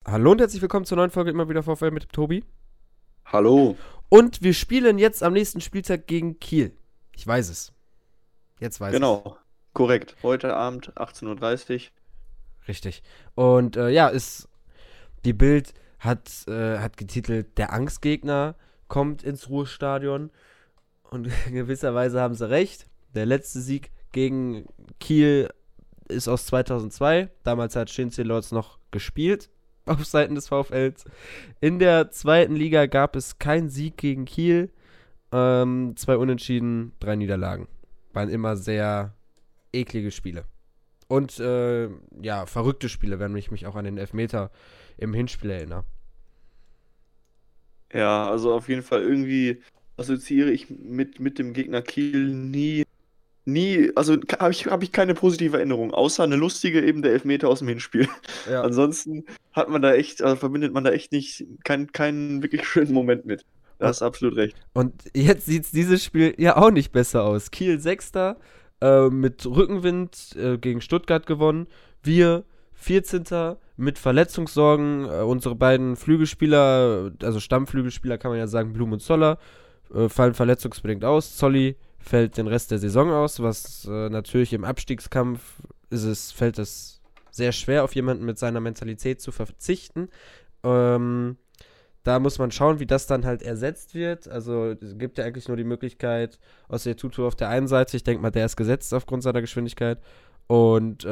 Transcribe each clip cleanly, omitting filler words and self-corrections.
Hallo und herzlich willkommen zur neuen Folge immer wieder VfL mit dem Tobi. Hallo. Und wir spielen jetzt am nächsten Spieltag gegen Kiel. Ich weiß es. Jetzt weiß ich es. Genau, korrekt. Heute Abend 18:30 Uhr. Richtig. Und die Bild hat getitelt, der Angstgegner kommt ins Ruhrstadion. Und in gewisser Weise haben sie recht. Der letzte Sieg gegen Kiel ist aus 2002. Damals hat Shinzi Lords noch gespielt auf Seiten des VfLs. In der zweiten Liga gab es keinen Sieg gegen Kiel. 2 Unentschieden, 3 Niederlagen. Waren immer sehr eklige Spiele. Und verrückte Spiele, wenn ich mich auch an den Elfmeter im Hinspiel erinnere. Ja, also auf jeden Fall irgendwie assoziiere ich mit dem Gegner Kiel nie, also hab ich keine positive Erinnerung, außer eine lustige eben der Elfmeter aus dem Hinspiel. Ja. Ansonsten verbindet man da echt nicht keinen wirklich schönen Moment mit. Da Und, hast du absolut recht. und jetzt sieht dieses Spiel ja auch nicht besser aus. Kiel Sechster, mit Rückenwind gegen Stuttgart gewonnen. Wir 14. mit Verletzungssorgen. Unsere beiden Flügelspieler, also Stammflügelspieler kann man ja sagen, Blum und Zoller, fallen verletzungsbedingt aus. Zolli fällt den Rest der Saison aus, was natürlich im Abstiegskampf fällt es sehr schwer, auf jemanden mit seiner Mentalität zu verzichten. Da muss man schauen, wie das dann halt ersetzt wird. Also es gibt ja eigentlich nur die Möglichkeit, Osei Tutu auf der einen Seite, ich denke mal, der ist gesetzt aufgrund seiner Geschwindigkeit. Und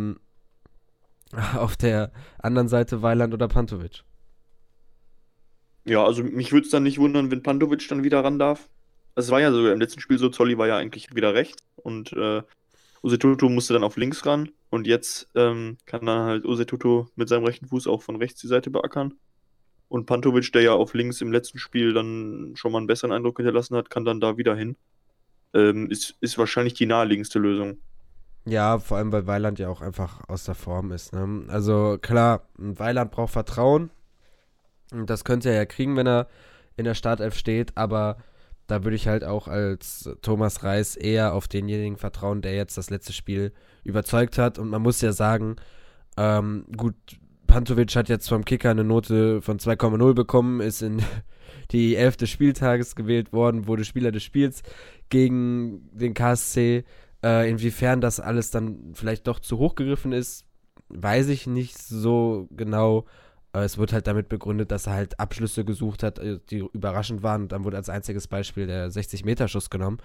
auf der anderen Seite Weiland oder Pantovic. Ja, also mich würde es dann nicht wundern, wenn Pantovic dann wieder ran darf. Es war ja sogar im letzten Spiel so, Zolli war ja eigentlich wieder rechts und Tutu musste dann auf links ran und jetzt kann dann halt Tutu mit seinem rechten Fuß auch von rechts die Seite beackern. Und Pantovic, der ja auf links im letzten Spiel dann schon mal einen besseren Eindruck hinterlassen hat, kann dann da wieder hin. Ist wahrscheinlich die naheliegendste Lösung. Ja, vor allem, weil Weiland ja auch einfach aus der Form ist. Ne? Also klar, ein Weiland braucht Vertrauen. Und das könnte er ja kriegen, wenn er in der Startelf steht. Aber da würde ich halt auch als Thomas Reis eher auf denjenigen vertrauen, der jetzt das letzte Spiel überzeugt hat. Und man muss ja sagen, gut, Pantovic hat jetzt vom Kicker eine Note von 2,0 bekommen, ist in die 11. des Spieltages gewählt worden, wurde Spieler des Spiels gegen den KSC. Inwiefern das alles dann vielleicht doch zu hoch gegriffen ist, weiß ich nicht so genau. Es wird halt damit begründet, dass er halt Abschlüsse gesucht hat, die überraschend waren. Und dann wurde als einziges Beispiel der 60-Meter-Schuss genommen.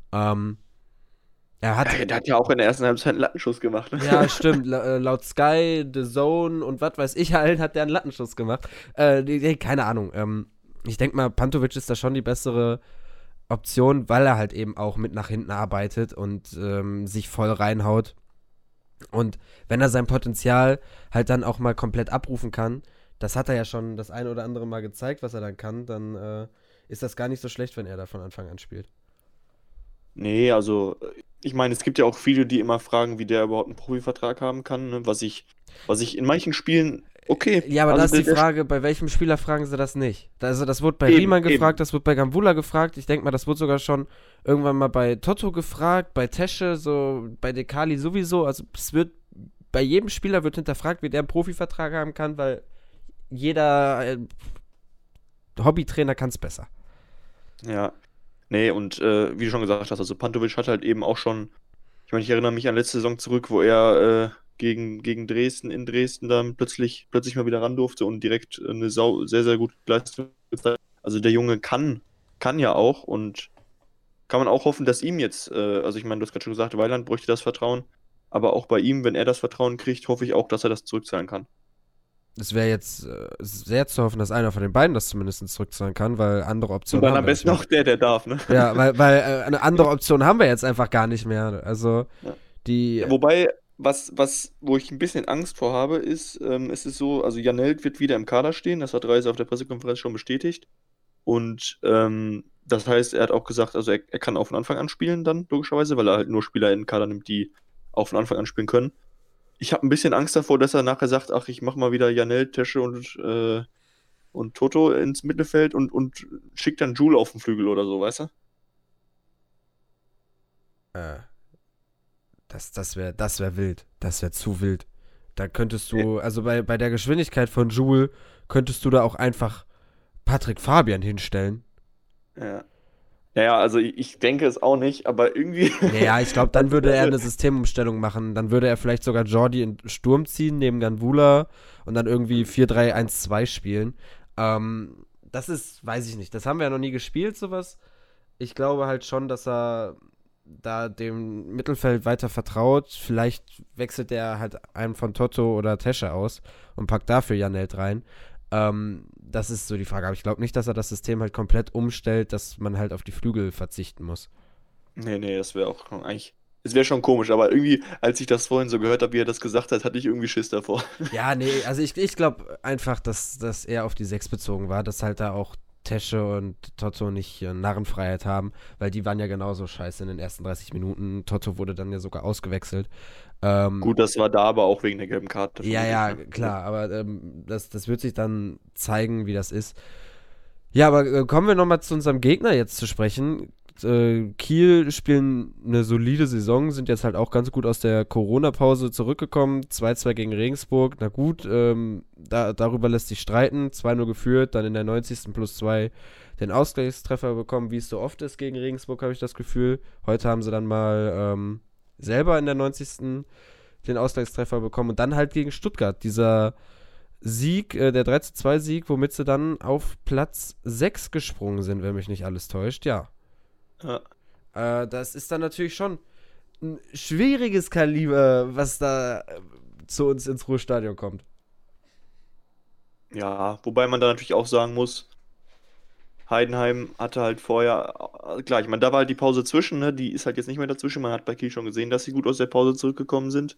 Er hat. Der hat ja auch in der ersten Halbzeit einen Lattenschuss gemacht. Ne? Ja, stimmt. Laut Sky, The Zone und was weiß ich halt, hat der einen Lattenschuss gemacht. Keine Ahnung. Ich denke mal, Pantovic ist da schon die bessere Option, weil er halt eben auch mit nach hinten arbeitet und sich voll reinhaut. Und wenn er sein Potenzial halt dann auch mal komplett abrufen kann, das hat er ja schon das eine oder andere Mal gezeigt, was er dann kann, dann ist das gar nicht so schlecht, wenn er da von Anfang an spielt. Nee, also ich meine, es gibt ja auch viele, die immer fragen, wie der überhaupt einen Profivertrag haben kann, ne? Was ich in manchen Spielen, okay, Ja, aber da also ist die Frage, bei welchem Spieler fragen sie das nicht? Also das wurde bei eben, Riemann gefragt, eben. das wurde bei Gambula gefragt. Ich denke mal, das wurde sogar schon irgendwann mal bei Toto gefragt, bei Tesche, so bei Dekali sowieso. Also es wird, bei jedem Spieler wird hinterfragt, wie der einen Profivertrag haben kann, weil jeder Hobbytrainer kann es besser. Ja. Nee, und wie du schon gesagt hast, also Pantovic hat halt eben auch schon, ich meine, ich erinnere mich an letzte Saison zurück, wo er gegen Dresden, in Dresden dann plötzlich mal wieder ran durfte und direkt eine sehr, sehr gute Leistung gezeigt. Also der Junge kann ja auch und kann man auch hoffen, dass ihm jetzt, also ich meine, du hast gerade schon gesagt, Weiland bräuchte das Vertrauen, aber auch bei ihm, wenn er das Vertrauen kriegt, hoffe ich auch, dass er das zurückzahlen kann. Es wäre jetzt sehr zu hoffen, dass einer von den beiden das zumindest zurückzahlen kann, weil andere Und Optionen dann haben am wir nicht besten mehr. auch der darf, ne? Ja, weil eine andere Option haben wir jetzt einfach gar nicht mehr. Also Ja. die. Ja, wobei, wo ich ein bisschen Angst vor habe, ist, es ist so, also Janelt wird wieder im Kader stehen, das hat Reis auf der Pressekonferenz schon bestätigt. Und das heißt, er hat auch gesagt, also er kann auch von Anfang an spielen dann, logischerweise, weil er halt nur Spieler in den Kader nimmt, die auch von Anfang an spielen können. Ich habe ein bisschen Angst davor, dass er nachher sagt, ach, ich mach mal wieder Janelt, Tesche und Toto ins Mittelfeld und schickt dann Jule auf den Flügel oder so, weißt du? Äh, das wär wild. Das wäre zu wild. Da könntest du, also bei der Geschwindigkeit von Jule, könntest du da auch einfach Patrick Fabian hinstellen. Ja. Naja, also ich denke es auch nicht, aber irgendwie. Naja, ich glaube, dann würde er Also, eine Systemumstellung machen. Dann würde er vielleicht sogar Jordi in Sturm ziehen, neben Ganvula und dann irgendwie 4-3-1-2 spielen. Das ist, weiß ich nicht. Das haben wir ja noch nie gespielt, sowas. Ich glaube halt schon, dass er da dem Mittelfeld weiter vertraut. Vielleicht wechselt er halt einen von Toto oder Tesche aus und packt dafür Janelt rein. Das ist so die Frage. Aber ich glaube nicht, dass er das System halt komplett umstellt, dass man halt auf die Flügel verzichten muss. nee, das wäre auch eigentlich. Es wäre schon komisch, aber irgendwie, als ich das vorhin so gehört habe, wie er das gesagt hat, hatte ich irgendwie Schiss davor. Ja, nee, also ich glaube einfach, dass er auf die 6 bezogen war, dass halt da auch Tesche und Toto nicht Narrenfreiheit haben, weil die waren ja genauso scheiße in den ersten 30 Minuten. Toto wurde dann ja sogar ausgewechselt. Gut, das war da aber auch wegen der gelben Karte, Ja, vermutlich, ja, ne? klar, aber das wird sich dann zeigen, wie das ist. Ja, aber kommen wir nochmal zu unserem Gegner jetzt zu sprechen. Kiel spielen eine solide Saison, sind jetzt halt auch ganz gut aus der Corona-Pause zurückgekommen. 2-2 gegen Regensburg, na gut, darüber lässt sich streiten. 2-0 geführt, dann in der 90. plus 2 den Ausgleichstreffer bekommen, wie es so oft ist gegen Regensburg, habe ich das Gefühl. Heute haben sie dann mal selber in der 90. den Ausgleichstreffer bekommen und dann halt gegen Stuttgart, dieser Sieg, der 3-2-Sieg, womit sie dann auf Platz 6 gesprungen sind, wenn mich nicht alles täuscht, ja. Ja. Das ist dann natürlich schon ein schwieriges Kaliber, was da zu uns ins Ruhrstadion kommt. Ja, wobei man da natürlich auch sagen muss, Heidenheim hatte halt vorher, klar, ich meine, da war halt die Pause zwischen, ne? Die ist halt jetzt nicht mehr dazwischen. Man hat bei Kiel schon gesehen, dass sie gut aus der Pause zurückgekommen sind.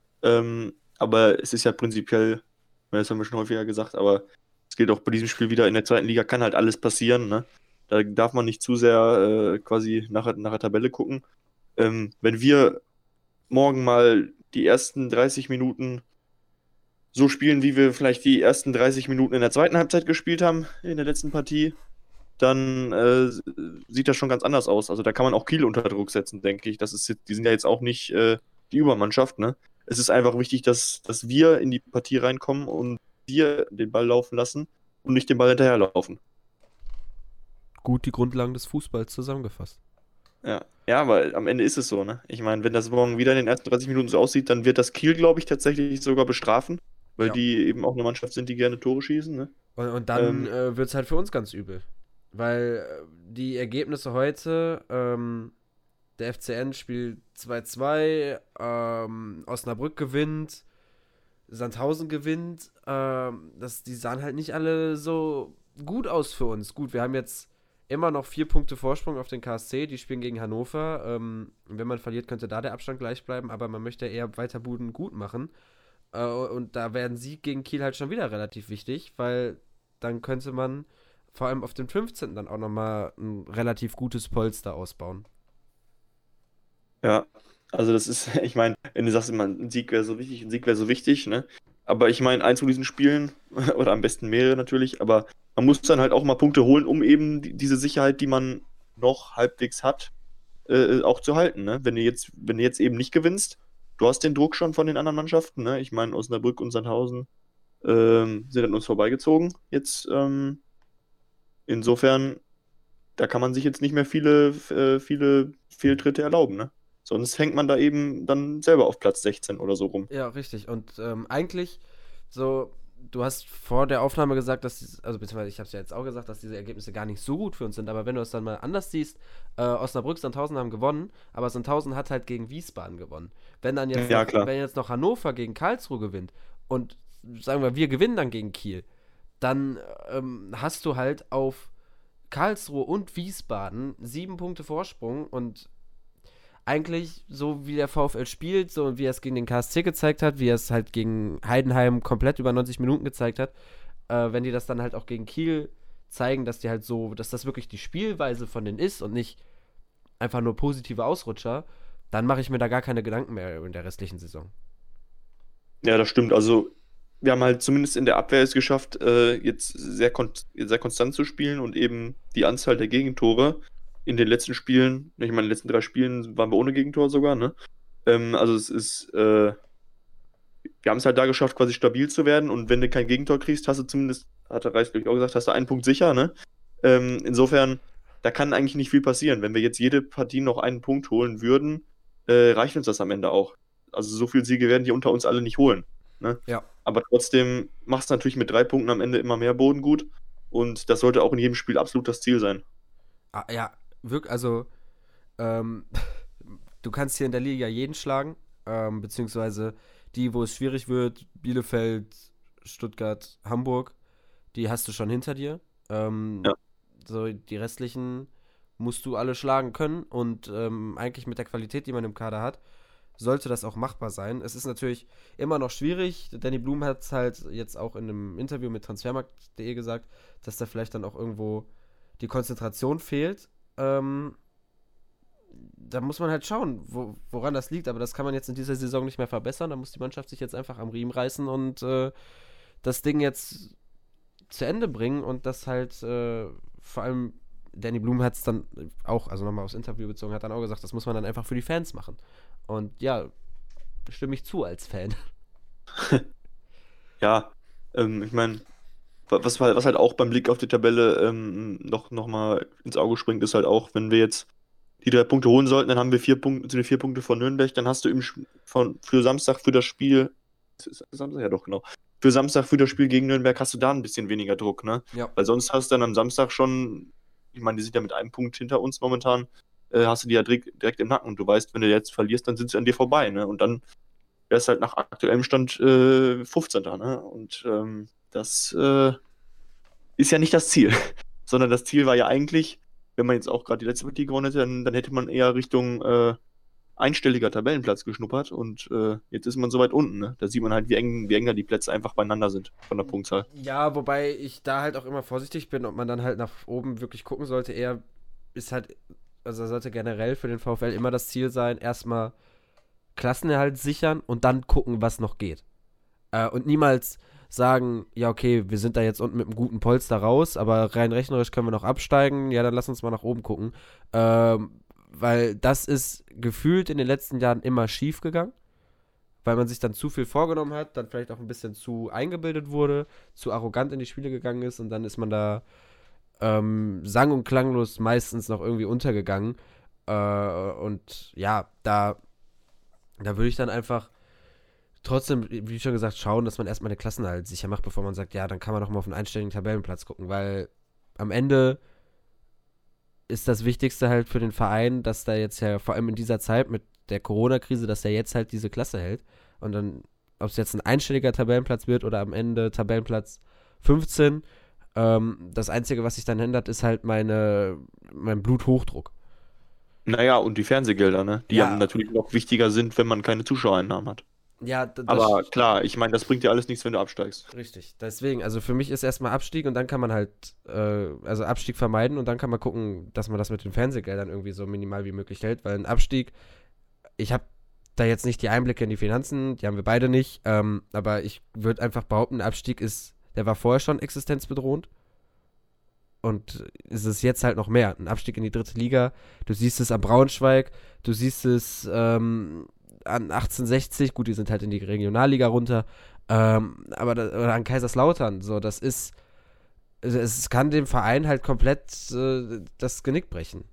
Aber es ist ja prinzipiell, das haben wir schon häufiger gesagt, aber es gilt auch bei diesem Spiel wieder, in der zweiten Liga kann halt alles passieren, ne? Da darf man nicht zu sehr quasi nach der Tabelle gucken. Wenn wir morgen mal die ersten 30 Minuten so spielen, wie wir vielleicht die ersten 30 Minuten in der zweiten Halbzeit gespielt haben, in der letzten Partie, dann sieht das schon ganz anders aus. Also da kann man auch Kiel unter Druck setzen, denke ich. Die sind ja jetzt auch nicht die Übermannschaft, ne? Es ist einfach wichtig, dass wir in die Partie reinkommen und wir den Ball laufen lassen und nicht den Ball hinterherlaufen. Gut die Grundlagen des Fußballs zusammengefasst. Ja, aber am Ende ist es so, ne? Ich meine, wenn das morgen wieder in den ersten 30 Minuten so aussieht, dann wird das Kiel, glaube ich, tatsächlich sogar bestrafen, weil Ja. die eben auch eine Mannschaft sind, die gerne Tore schießen, ne? Und dann Ähm, wird es halt für uns ganz übel. Weil die Ergebnisse heute, der FCN spielt 2-2, Osnabrück gewinnt, Sandhausen gewinnt. Die sahen halt nicht alle so gut aus für uns. Gut, wir haben jetzt immer noch 4 Punkte Vorsprung auf den KSC. Die spielen gegen Hannover. Wenn man verliert, könnte da der Abstand gleich bleiben. Aber man möchte eher weiter Buden gut machen. Und da wäre ein Sieg gegen Kiel halt schon wieder relativ wichtig, weil dann könnte man vor allem auf den 15. dann auch nochmal ein relativ gutes Polster ausbauen. ja, also das ist, ich meine, wenn du sagst immer, ein Sieg wäre so wichtig, ne? Aber ich meine, eins von diesen Spielen, oder am besten mehrere natürlich, aber man muss dann halt auch mal Punkte holen, um eben diese Sicherheit, die man noch halbwegs hat, auch zu halten, ne? Wenn du jetzt eben nicht gewinnst, du hast den Druck schon von den anderen Mannschaften, ne? Ich meine, Osnabrück und Sandhausen sind an uns vorbeigezogen. Jetzt, insofern, da kann man sich jetzt nicht mehr viele Fehltritte erlauben, ne? Sonst hängt man da eben dann selber auf Platz 16 oder so rum. Ja, richtig. Und eigentlich so, du hast vor der Aufnahme gesagt, also beziehungsweise ich habe es ja jetzt auch gesagt, dass diese Ergebnisse gar nicht so gut für uns sind. Aber wenn du es dann mal anders siehst, Osnabrück, Sandhausen haben gewonnen, aber Sandhausen hat halt gegen Wiesbaden gewonnen. Ja, klar. Wenn jetzt noch Hannover gegen Karlsruhe gewinnt und sagen wir gewinnen dann gegen Kiel, dann hast du halt auf Karlsruhe und Wiesbaden 7 Punkte Vorsprung und eigentlich so wie der VfL spielt, so und wie er es gegen den KSC gezeigt hat, wie er es halt gegen Heidenheim komplett über 90 Minuten gezeigt hat, wenn die das dann halt auch gegen Kiel zeigen, dass die halt so, dass das wirklich die Spielweise von denen ist und nicht einfach nur positive Ausrutscher, dann mache ich mir da gar keine Gedanken mehr in der restlichen Saison. Ja, das stimmt. Also, wir haben halt zumindest in der Abwehr es geschafft, jetzt sehr konstant zu spielen und eben die Anzahl der Gegentore in den letzten Spielen, ich meine, in den letzten 3 Spielen waren wir ohne Gegentor sogar, ne? Also es ist, wir haben es halt da geschafft, quasi stabil zu werden. Und wenn du kein Gegentor kriegst, hast du zumindest, hat der Reis, glaube ich, auch gesagt, hast du einen Punkt sicher, ne? Insofern, da kann eigentlich nicht viel passieren. Wenn wir jetzt jede Partie noch einen Punkt holen würden, reicht uns das am Ende auch. Also so viele Siege werden die unter uns alle nicht holen. Ne? Ja. Aber trotzdem macht es natürlich mit 3 Punkten am Ende immer mehr Boden gut. Und das sollte auch in jedem Spiel absolut das Ziel sein. Ja, wirklich, also, ähm, du kannst hier in der Liga jeden schlagen, beziehungsweise die, wo es schwierig wird, Bielefeld, Stuttgart, Hamburg, die hast du schon hinter dir. Ja. So die restlichen musst du alle schlagen können und eigentlich mit der Qualität, die man im Kader hat, sollte das auch machbar sein. Es ist natürlich immer noch schwierig. Danny Blum hat es halt jetzt auch in einem Interview mit transfermarkt.de gesagt, dass da vielleicht dann auch irgendwo die Konzentration fehlt. Da muss man halt schauen, woran das liegt. Aber das kann man jetzt in dieser Saison nicht mehr verbessern. Da muss die Mannschaft sich jetzt einfach am Riemen reißen und das Ding jetzt zu Ende bringen und das halt vor allem Danny Blum hat es dann auch, also nochmal aufs Interview bezogen, hat dann auch gesagt, das muss man dann einfach für die Fans machen. Und ja, stimme ich zu als Fan. Ja, ich meine, was halt auch beim Blick auf die Tabelle noch mal ins Auge springt, ist halt auch, wenn wir jetzt die 3 Punkte holen sollten, dann haben wir 4 Punkte, sind die 4 Punkte von Nürnberg, dann hast du für Samstag für das Spiel, ist Samstag? Ja doch, genau. Für Samstag für das Spiel gegen Nürnberg hast du da ein bisschen weniger Druck, ne? Ja. Weil sonst hast du dann am Samstag schon, ich meine, die sind ja mit einem Punkt hinter uns momentan, hast du die ja direkt im Nacken und du weißt, wenn du jetzt verlierst, dann sind sie an dir vorbei, ne? Und dann wär's halt nach aktuellem Stand 15. Ne? Und das ist ja nicht das Ziel, sondern das Ziel war ja eigentlich, wenn man jetzt auch gerade die letzte Partie gewonnen hätte, dann hätte man eher Richtung einstelliger Tabellenplatz geschnuppert und jetzt ist man so weit unten. Ne? Da sieht man halt, wie eng da die Plätze einfach beieinander sind von der Punktzahl. Ja, wobei ich da halt auch immer vorsichtig bin, ob man dann halt nach oben wirklich gucken sollte. Eher ist halt, also sollte generell für den VfL immer das Ziel sein, erstmal Klassenerhalt sichern und dann gucken, was noch geht. Und niemals sagen, ja, okay, wir sind da jetzt unten mit einem guten Polster raus, aber rein rechnerisch können wir noch absteigen, ja, dann lass uns mal nach oben gucken. Weil das ist gefühlt in den letzten Jahren immer schief gegangen, weil man sich dann zu viel vorgenommen hat, dann vielleicht auch ein bisschen zu eingebildet wurde, zu arrogant in die Spiele gegangen ist und dann ist man da sang- und klanglos meistens noch irgendwie untergegangen. Und ja, da würde ich dann einfach trotzdem, wie schon gesagt, schauen, dass man erstmal eine Klassenerhalt sicher macht, bevor man sagt, ja, dann kann man doch mal auf einen einstelligen Tabellenplatz gucken, weil am Ende ist das Wichtigste halt für den Verein, dass da jetzt ja vor allem in dieser Zeit mit der Corona-Krise, dass er jetzt halt diese Klasse hält und dann, ob es jetzt ein einstelliger Tabellenplatz wird oder am Ende Tabellenplatz 15, das Einzige, was sich dann ändert, ist halt mein Bluthochdruck. Naja, und die Fernsehgelder, ne? Die Ja. ja natürlich noch wichtiger sind, wenn man keine Zuschauereinnahmen hat. Ja, das Aber klar, ich meine, das bringt dir alles nichts, wenn du absteigst. richtig. Deswegen, also für mich ist erstmal Abstieg und dann kann man halt, also Abstieg vermeiden und dann kann man gucken, dass man das mit den Fernsehgeldern irgendwie so minimal wie möglich hält, weil ein Abstieg, ich habe da jetzt nicht die Einblicke in die Finanzen, die haben wir beide nicht, aber ich würde einfach behaupten, ein Abstieg der war vorher schon existenzbedrohend und ist es jetzt halt noch mehr. Ein Abstieg in die 3. Liga, du siehst es am Braunschweig, du siehst es an 1860, gut, die sind halt in die Regionalliga runter, oder an Kaiserslautern, so, das ist, also es kann dem Verein halt komplett das Genick brechen.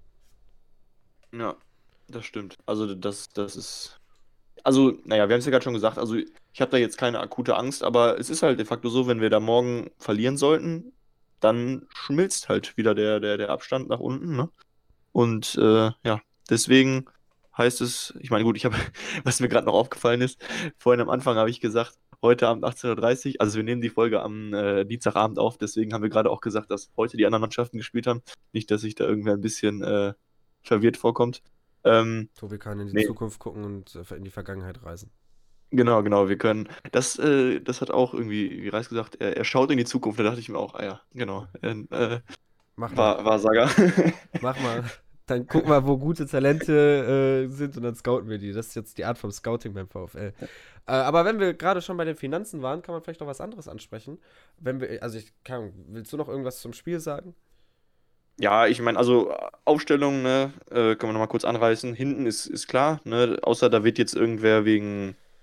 Ja, das stimmt. Also das ist. Also, naja, wir haben es ja gerade schon gesagt, also ich habe da jetzt keine akute Angst, aber es ist halt de facto so, wenn wir da morgen verlieren sollten, dann schmilzt halt wieder der Abstand nach unten, ne? Und ja, deswegen heißt es, ich meine, gut, was mir gerade noch aufgefallen ist, vorhin am Anfang habe ich gesagt, heute Abend 18:30 Uhr, also wir nehmen die Folge am Dienstagabend auf, deswegen haben wir gerade auch gesagt, dass heute die anderen Mannschaften gespielt haben. Nicht, dass sich da irgendwer ein bisschen verwirrt vorkommt. Tobi kann in die Nee, Zukunft gucken und in die Vergangenheit reisen. genau, wir können. Das hat auch irgendwie, wie Reis gesagt, er schaut in die Zukunft, da dachte ich mir auch, ah ja, genau. Mach mal. War Saga. Mach mal. Dann guck mal, wo gute Talente sind und dann scouten wir die. Das ist jetzt die Art vom Scouting beim VfL. Aber wenn wir gerade schon bei den Finanzen waren, kann man vielleicht noch was anderes ansprechen. Also willst du noch irgendwas zum Spiel sagen? Ja, ich meine, also Aufstellung, ne, können wir nochmal kurz anreißen. Hinten ist klar, ne, außer da wird jetzt irgendwer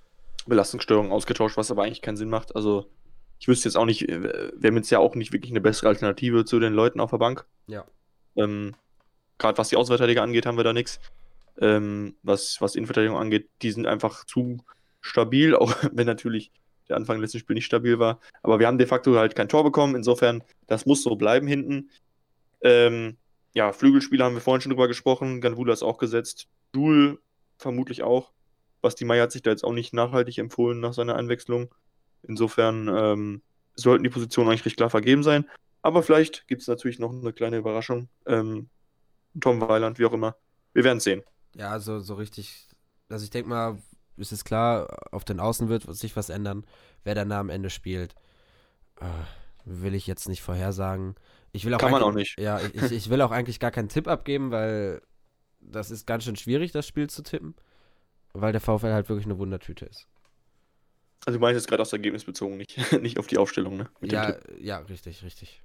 Belastungssteuerung ausgetauscht, was aber eigentlich keinen Sinn macht. Also ich wüsste jetzt auch nicht, wir haben jetzt ja auch nicht wirklich eine bessere Alternative zu den Leuten auf der Bank. Ja. Gerade was die Außenverteidiger angeht, haben wir da nichts. Was Innenverteidigung angeht, die sind einfach zu stabil, auch wenn natürlich der Anfang des letzten Spiels nicht stabil war. Aber wir haben de facto halt kein Tor bekommen. Insofern, das muss so bleiben hinten. Ja, Flügelspieler haben wir vorhin schon drüber gesprochen. Ganvula ist auch gesetzt. Jul vermutlich auch. Basti Meier hat sich da jetzt auch nicht nachhaltig empfohlen nach seiner Einwechslung. Insofern sollten die Positionen eigentlich recht klar vergeben sein. Aber vielleicht gibt es natürlich noch eine kleine Überraschung. Tom Weiland, wie auch immer. Wir werden sehen. Ja, also so richtig. Also ich denke mal, es ist klar, auf den Außen wird sich was ändern. Wer dann da am Ende spielt, will ich jetzt nicht vorhersagen. Ich will auch Kann man eigentlich- auch nicht. Ja, ich will auch eigentlich gar keinen Tipp abgeben, weil das ist ganz schön schwierig, das Spiel zu tippen. Weil der VfL halt wirklich eine Wundertüte ist. Also du meinst jetzt gerade aufs Ergebnis bezogen, nicht, nicht auf die Aufstellung, ne? Mit dem Ja, Tipp. ja, richtig, richtig.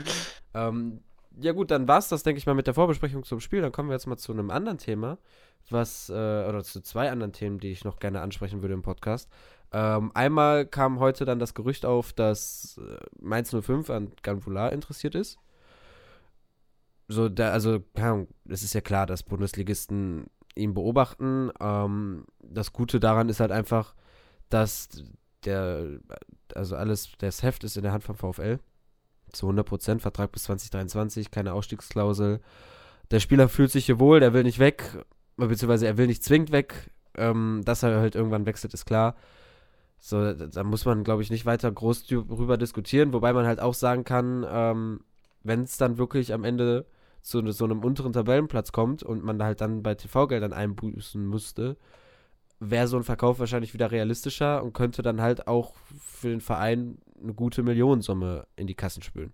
Ja gut, dann war's das, denke ich mal, mit der Vorbesprechung zum Spiel. Dann kommen wir jetzt mal zu einem anderen Thema, oder zu zwei anderen Themen, die ich noch gerne ansprechen würde im Podcast. Einmal kam heute dann das Gerücht auf, dass Mainz 05 an Ganvula interessiert ist. Also, keine Ahnung, es ist ja klar, dass Bundesligisten ihn beobachten. Das Gute daran ist halt einfach, dass das Heft ist in der Hand vom VfL. Zu 100%, Vertrag bis 2023, keine Ausstiegsklausel. Der Spieler fühlt sich hier wohl, der will nicht weg, beziehungsweise er will nicht zwingend weg. Dass er halt irgendwann wechselt, ist klar. So, da muss man, glaube ich, nicht weiter groß drüber diskutieren, wobei man halt auch sagen kann, wenn es dann wirklich am Ende zu so einem unteren Tabellenplatz kommt und man halt dann bei TV-Geldern einbüßen müsste, wäre so ein Verkauf wahrscheinlich wieder realistischer und könnte dann halt auch für den Verein eine gute Millionensumme in die Kassen spülen.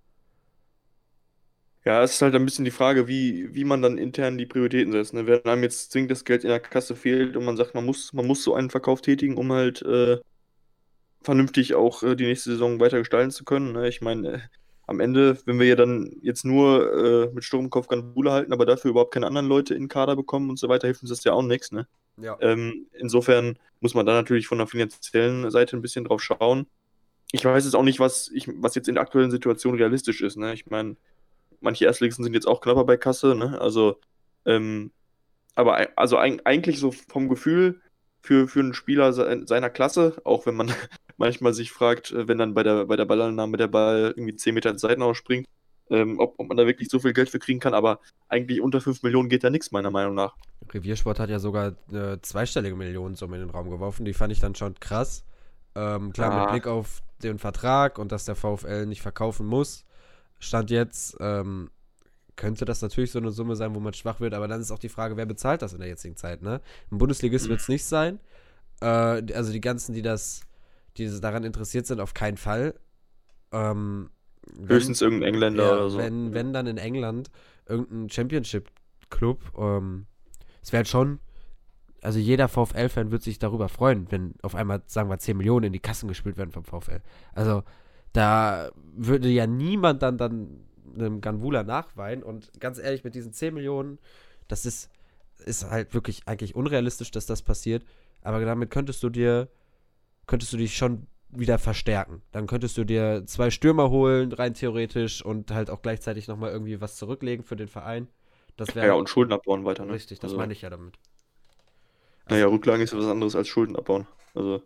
Ja, es ist halt ein bisschen die Frage, wie man dann intern die Prioritäten setzt. Ne? Wenn einem jetzt zwingend das Geld in der Kasse fehlt und man sagt, man muss so einen Verkauf tätigen, um halt vernünftig auch die nächste Saison weiter gestalten zu können. Ne? Ich meine, am Ende, wenn wir ja dann jetzt nur mit Sturm im Kopf Ganvula halten, aber dafür überhaupt keine anderen Leute in den Kader bekommen und so weiter, hilft uns das ja auch nichts. Ne? Ja. Insofern muss man da natürlich von der finanziellen Seite ein bisschen drauf schauen. Ich weiß jetzt auch nicht, was jetzt in der aktuellen Situation realistisch ist. Ne? Ich meine, manche Erstligisten sind jetzt auch knapper bei Kasse. Ne? Ähm, also eigentlich so vom Gefühl für einen Spieler seiner Klasse, auch wenn man manchmal sich fragt, wenn dann bei der Ballannahme der Ball irgendwie 10 Meter ins Seitenhaus springt, ob man da wirklich so viel Geld für kriegen kann, aber eigentlich unter 5 Millionen geht da nichts, meiner Meinung nach. Reviersport hat ja sogar eine zweistellige Millionensumme in den Raum geworfen. Die fand ich dann schon krass. Klar, mit Ah. Blick auf den Vertrag und dass der VfL nicht verkaufen muss, Stand jetzt, könnte das natürlich so eine Summe sein, wo man schwach wird, aber dann ist auch die Frage, wer bezahlt das in der jetzigen Zeit, ne? Ein Bundesligist wird es nicht sein. Also die ganzen, die daran interessiert sind, auf keinen Fall. Höchstens irgendein Engländer oder so. Wenn dann in England irgendein Championship-Club, es wäre halt schon, also jeder VfL-Fan wird sich darüber freuen, wenn auf einmal, sagen wir, 10 Millionen in die Kassen gespielt werden vom VfL. Also da würde ja niemand dann einem Ganvula nachweinen und ganz ehrlich, mit diesen 10 Millionen, das ist halt wirklich eigentlich unrealistisch, dass das passiert, aber damit könntest du dich schon wieder verstärken. Dann könntest du dir 2 Stürmer holen, rein theoretisch, und halt auch gleichzeitig nochmal irgendwie was zurücklegen für den Verein. Das wäre Ja, und Schulden abbauen weiter, ne? richtig, das Also, meine ich ja damit. naja, Rücklagen ist ja was anderes als Schulden abbauen. Also,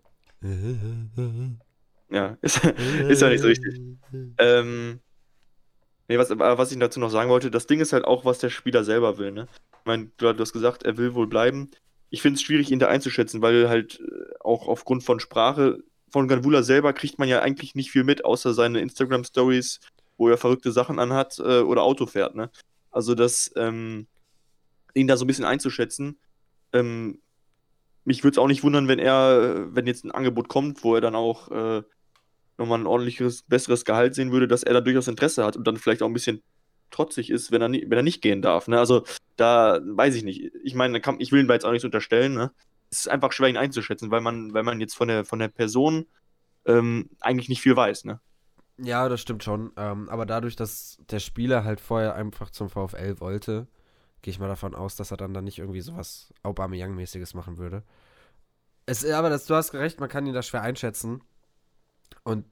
ja, ist ja nicht so richtig. Nee, was ich dazu noch sagen wollte, das Ding ist halt auch, was der Spieler selber will, ne? Ich meine, du hast gesagt, er will wohl bleiben. Ich finde es schwierig, ihn da einzuschätzen, weil halt auch aufgrund von Sprache von Ganvula selber kriegt man ja eigentlich nicht viel mit, außer seine Instagram-Stories, wo er verrückte Sachen anhat oder Auto fährt, ne? Also ihn da so ein bisschen einzuschätzen. Mich würde es auch nicht wundern, wenn jetzt ein Angebot kommt, wo er dann auch nochmal ein ordentliches, besseres Gehalt sehen würde, dass er da durchaus Interesse hat und dann vielleicht auch ein bisschen trotzig ist, wenn er nicht gehen darf. Ne? Also da weiß ich nicht. Ich meine, ich will ihn da jetzt auch nichts unterstellen. Ne? Es ist einfach schwer, ihn einzuschätzen, weil man jetzt von der Person eigentlich nicht viel weiß. Ne? Ja, das stimmt schon. Aber dadurch, dass der Spieler halt vorher einfach zum VfL wollte, gehe ich mal davon aus, dass er dann nicht irgendwie sowas Aubameyang-mäßiges machen würde. Du hast recht, man kann ihn da schwer einschätzen. Und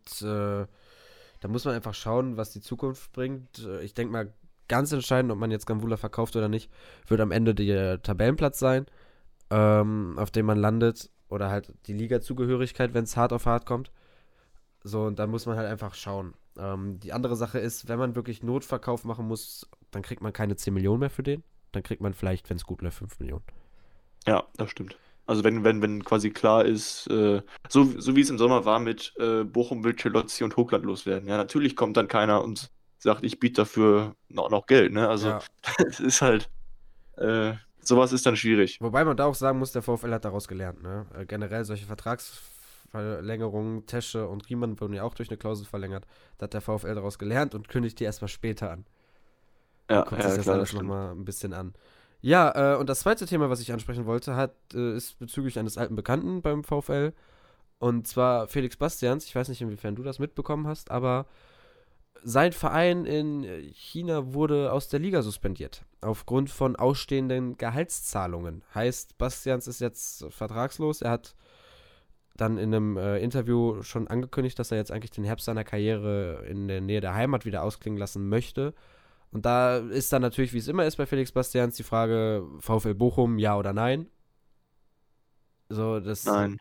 da muss man einfach schauen, was die Zukunft bringt. Ich denke mal, ganz entscheidend, ob man jetzt Gambula verkauft oder nicht, wird am Ende der Tabellenplatz sein, auf dem man landet. Oder halt die Liga-Zugehörigkeit, wenn es hart auf hart kommt. So, und da muss man halt einfach schauen. Die andere Sache ist, wenn man wirklich Notverkauf machen muss, dann kriegt man keine 10 Millionen mehr für den. Dann kriegt man vielleicht, wenn es gut läuft, 5 Millionen. Ja, das stimmt. Also wenn quasi klar ist, so wie es im Sommer war mit Bochum will Celozzi und Hochland loswerden. Ja, natürlich kommt dann keiner und sagt, ich biete dafür noch Geld, ne? Also Ja. es ist halt, sowas ist dann schwierig. Wobei man da auch sagen muss, der VfL hat daraus gelernt. Ne? Generell solche Vertragsverlängerungen, Tesche und Riemann wurden ja auch durch eine Klausel verlängert. Da hat der VfL daraus gelernt und kündigt die erstmal später an. Ja, Guckt sich ja, das klar, das alles stimmt. nochmal ein bisschen an. Ja, und das zweite Thema, was ich ansprechen wollte, ist bezüglich eines alten Bekannten beim VfL. Und zwar Felix Bastians. Ich weiß nicht, inwiefern du das mitbekommen hast, aber sein Verein in China wurde aus der Liga suspendiert. Aufgrund von ausstehenden Gehaltszahlungen. Heißt, Bastians ist jetzt vertragslos. Er hat dann in einem Interview schon angekündigt, dass er jetzt eigentlich den Herbst seiner Karriere in der Nähe der Heimat wieder ausklingen lassen möchte. Und da ist dann natürlich, wie es immer ist bei Felix Bastians, die Frage: VfL Bochum, ja oder nein? So, Nein.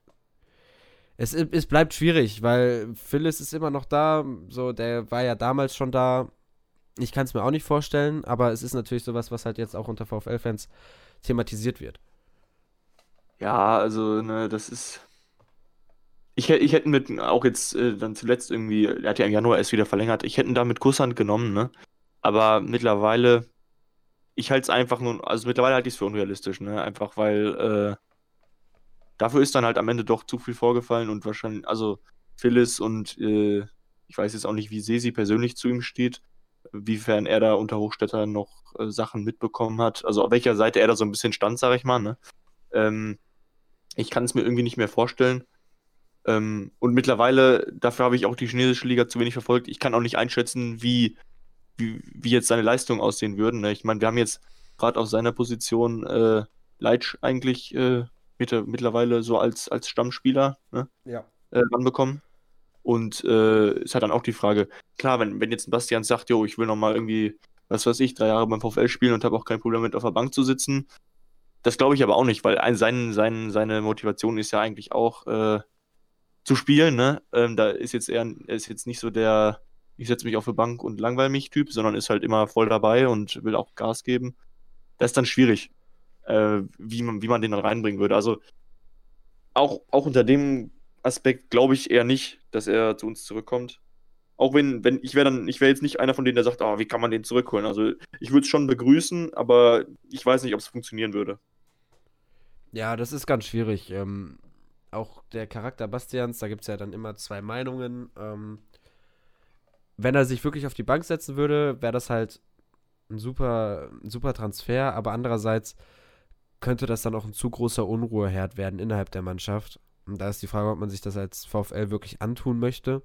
es bleibt schwierig, weil Phyllis ist immer noch da. So, der war ja damals schon da. Ich kann es mir auch nicht vorstellen, aber es ist natürlich sowas, was halt jetzt auch unter VfL-Fans thematisiert wird. Ja, also, ne, das ist. Ich hätte mit, auch jetzt dann zuletzt irgendwie, er hat ja im Januar erst wieder verlängert, ich hätte ihn da mit Kusshand genommen, ne? Aber mittlerweile, ich halte es einfach nur, also mittlerweile halte ich es für unrealistisch, ne? Einfach weil dafür ist dann halt am Ende doch zu viel vorgefallen und wahrscheinlich, also Phyllis und ich weiß jetzt auch nicht, wie Sesi persönlich zu ihm steht, wiefern er da unter Hochstädter noch Sachen mitbekommen hat, also auf welcher Seite er da so ein bisschen stand, sag ich mal, ne? Ähm, Ich kann es mir irgendwie nicht mehr vorstellen. Und mittlerweile, dafür habe ich auch die chinesische Liga zu wenig verfolgt. Ich kann auch nicht einschätzen, wie jetzt seine Leistungen aussehen würden. Ne? Ich meine, wir haben jetzt gerade auf seiner Position Leitsch eigentlich mittlerweile so als Stammspieler, ne, Ja. ranbekommen. Und ist halt dann auch die Frage, klar, wenn jetzt ein Bastian sagt, jo, ich will nochmal irgendwie, was weiß ich, 3 Jahre beim VfL spielen und habe auch kein Problem mit auf der Bank zu sitzen. Das glaube ich aber auch nicht, weil seine Motivation ist ja eigentlich auch zu spielen, ne? Da ist jetzt er ist jetzt nicht so der, ich setze mich auf die Bank und langweile mich Typ, sondern ist halt immer voll dabei und will auch Gas geben. Das ist dann schwierig, wie man den dann reinbringen würde. Also auch unter dem Aspekt glaube ich eher nicht, dass er zu uns zurückkommt. Auch wenn ich wäre jetzt nicht einer von denen, der sagt, wie kann man den zurückholen? Also ich würde es schon begrüßen, aber ich weiß nicht, ob es funktionieren würde. Ja, das ist ganz schwierig. Auch der Charakter Bastians, da gibt es ja dann immer zwei Meinungen. Wenn er sich wirklich auf die Bank setzen würde, wäre das halt ein super Transfer, aber andererseits könnte das dann auch ein zu großer Unruheherd werden innerhalb der Mannschaft. Und da ist die Frage, ob man sich das als VfL wirklich antun möchte.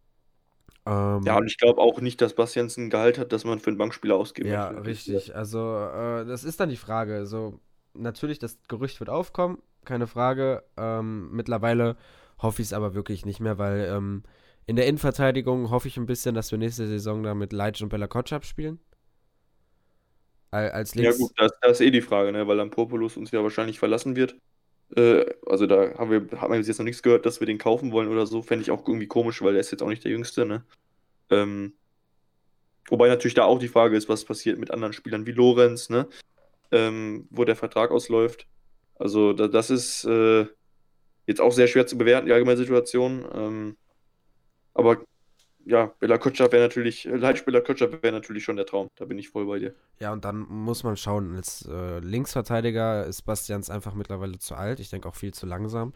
Ja, und ich glaube auch nicht, dass Bastians ein Gehalt hat, das man für einen Bankspieler ausgeben Ja, möchte. richtig. Also, das ist dann die Frage. So, natürlich, das Gerücht wird aufkommen, keine Frage. Mittlerweile hoffe ich es aber wirklich nicht mehr, weil in der Innenverteidigung hoffe ich ein bisschen, dass wir nächste Saison da mit Leitsch und Bella Kotschap spielen. Als Ja gut, Links. das ist eh die Frage, ne? Weil Lampropoulos uns ja wahrscheinlich verlassen wird. Also da haben wir bis jetzt noch nichts gehört, dass wir den kaufen wollen oder so. Fände ich auch irgendwie komisch, weil er ist jetzt auch nicht der Jüngste, ne? Ähm, Wobei natürlich da auch die Frage ist, was passiert mit anderen Spielern wie Lorenz, ne? Wo der Vertrag ausläuft. Also das ist jetzt auch sehr schwer zu bewerten, die allgemeine Situation. Aber ja, Bella Kotschap wäre natürlich, Leitspieler Kotschap wäre natürlich schon der Traum. Da bin ich voll bei dir. Ja, und dann muss man schauen. Als Linksverteidiger ist Bastians einfach mittlerweile zu alt. Ich denke auch viel zu langsam.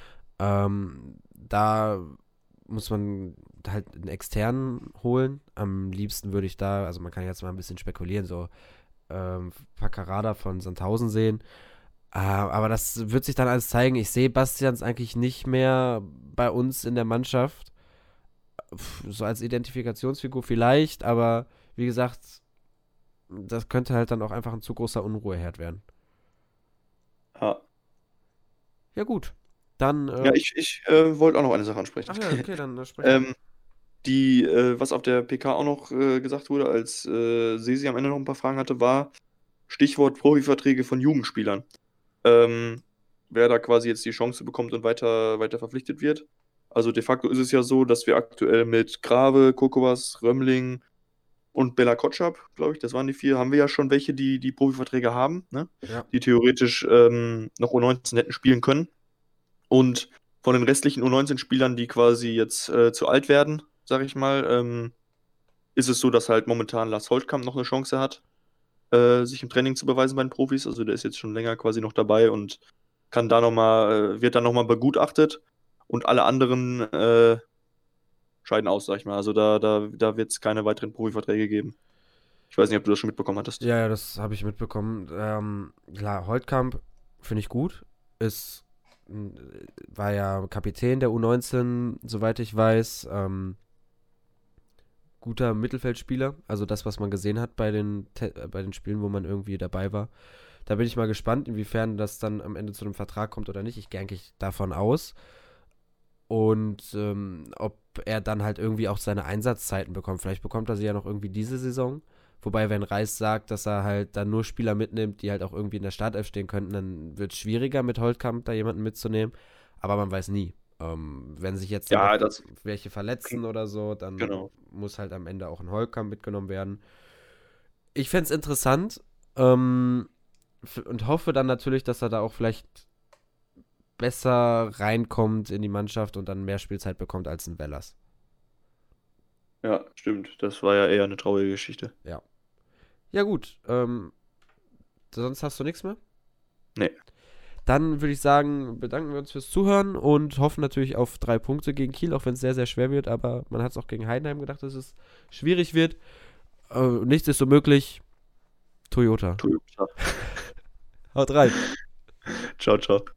Da muss man halt einen externen holen. Am liebsten würde ich da, also man kann jetzt mal ein bisschen spekulieren, so Paccarada von Sandhausen sehen. Aber das wird sich dann alles zeigen. Ich sehe Bastians eigentlich nicht mehr bei uns in der Mannschaft. So als Identifikationsfigur vielleicht, aber wie gesagt, das könnte halt dann auch einfach ein zu großer Unruheherd werden. Ja. Ja, gut. Dann, Ja, ich wollte auch noch eine Sache ansprechen. ach ja, okay, dann sprich mal. Ähm, was auf der PK auch noch gesagt wurde, als Sesi am Ende noch ein paar Fragen hatte, war Stichwort Profiverträge von Jugendspielern. Ähm, wer da quasi jetzt die Chance bekommt und weiter verpflichtet wird. Also de facto ist es ja so, dass wir aktuell mit Grave, Kokowas, Römmling und Bella Kotschap, glaube ich, das waren die vier, haben wir ja schon welche, die Profiverträge haben, ne? Ja. Die theoretisch noch U19 hätten spielen können. Und von den restlichen U19-Spielern, die quasi jetzt zu alt werden, sage ich mal, ist es so, dass halt momentan Lars Holtkamp noch eine Chance hat, sich im Training zu beweisen bei den Profis. Also der ist jetzt schon länger quasi noch dabei und kann da wird dann nochmal begutachtet. Und alle anderen scheiden aus, sag ich mal. Also da wird es keine weiteren Profiverträge geben. Ich weiß nicht, ob du das schon mitbekommen hattest. Ja, ja, das habe ich mitbekommen. Klar, Holtkamp finde ich gut. War ja Kapitän der U19, soweit ich weiß. Guter Mittelfeldspieler. Also das, was man gesehen hat bei den Spielen, wo man irgendwie dabei war. Da bin ich mal gespannt, inwiefern das dann am Ende zu einem Vertrag kommt oder nicht. Ich gehe eigentlich davon aus. Und ob er dann halt irgendwie auch seine Einsatzzeiten bekommt. Vielleicht bekommt er sie ja noch irgendwie diese Saison. Wobei, wenn Reis sagt, dass er halt dann nur Spieler mitnimmt, die halt auch irgendwie in der Startelf stehen könnten, dann wird es schwieriger mit Holtkamp da jemanden mitzunehmen. Aber man weiß nie. Wenn sich jetzt dann Ja, noch das, welche verletzen oder so, dann genau. muss halt am Ende auch ein Holtkamp mitgenommen werden. Ich fände es interessant und hoffe dann natürlich, dass er da auch vielleicht besser reinkommt in die Mannschaft und dann mehr Spielzeit bekommt als ein Wellers. Ja, stimmt. Das war ja eher eine traurige Geschichte. Ja. Ja, gut. Sonst hast du nichts mehr? Nee. Dann würde ich sagen, bedanken wir uns fürs Zuhören und hoffen natürlich auf 3 Punkte gegen Kiel, auch wenn es sehr, sehr schwer wird. Aber man hat es auch gegen Heidenheim gedacht, dass es schwierig wird. Nichts ist so möglich. Toyota. Toyota. Haut rein. Ciao, ciao.